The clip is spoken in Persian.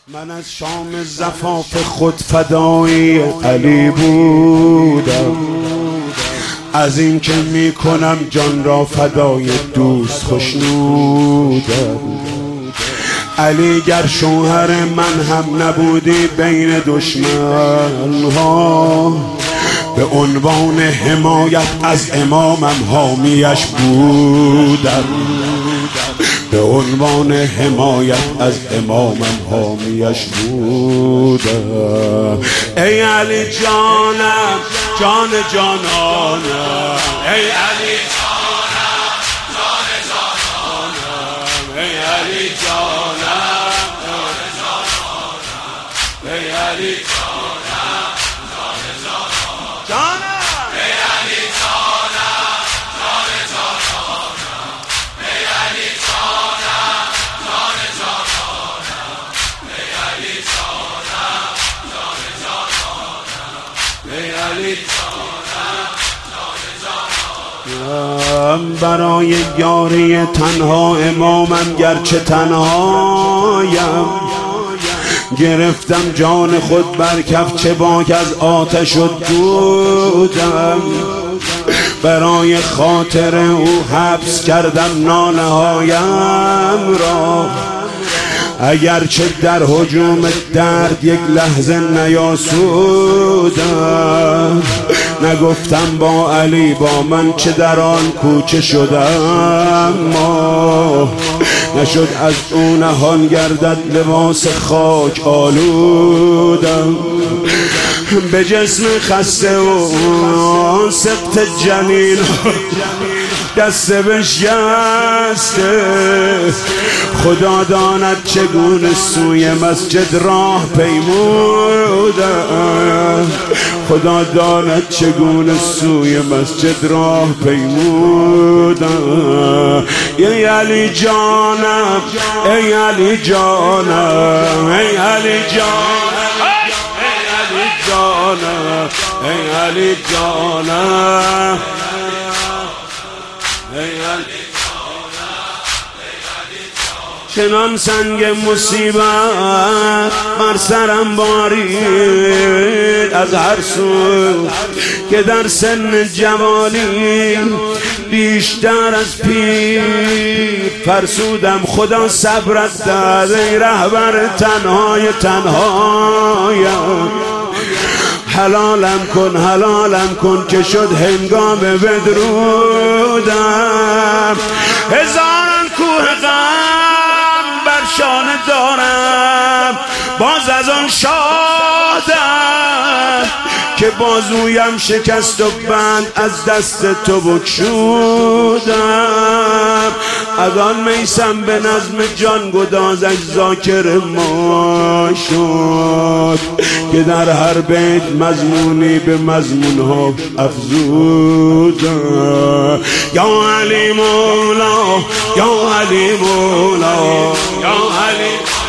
من از شام زفاف خود فدای علی بودم، از این که می کنم جان را فدای دوست خوشنودم. علی گر شوهر من هم نبودی بین دشمن ها، به عنوان حمایت از امامم حامیش بودم، به عنوان حمایت از امامم حامیش بودم. ای علی جانم جان جانانم، ای علی جانم جان جانانم، ای علی جانم جان جانانم، ای علی جانم جان جانانم، ای علی جانم جان جانانم، ای علی جانم جان جانانم، ای علی جانم جان جانانم، ای علی برای یاری تنها امامم گرچه تنهایم، گرفتم جان خود بر کف چه باک از آتش و دودم. برای خاطر او حبس کردم ناله هایم را، اگرچه در هجوم درد یک لحظه نیاسودم. نگفتم با علی با من چه در آن کوچه شدم، ما نشد از او نهان گردد لباس خاک آلودم. به جسم خسته و سقط جنین دست بشکسته، خدا داند چگونه سوی مسجد راه پیمودم، خدا داند چگونه سوی مسجد راه پیمودم. ای علی جانم ای علی جانم، ای علی جانم ای علی جانم، ای علی جانم، ای علی چنان سنگ مصیبت بر سرم بارید از هر سو که در سن جوانی بیشتر از پیر فرسودم. خدا صبرت داد ای رهبر تنهای تنهایم، حلالم کن که شد هنگام بدرودم. هزاران کوه غم بر شانه دارم، باز از آن شادم که بازویم شکست و بند از دست تو بگشودم. از آن میسم به نظم جان گدازش ذاکر ما شد، که در هر بیت مضمونی به مضمونها افزودم. یا علی مولا یا علی مولا یا علی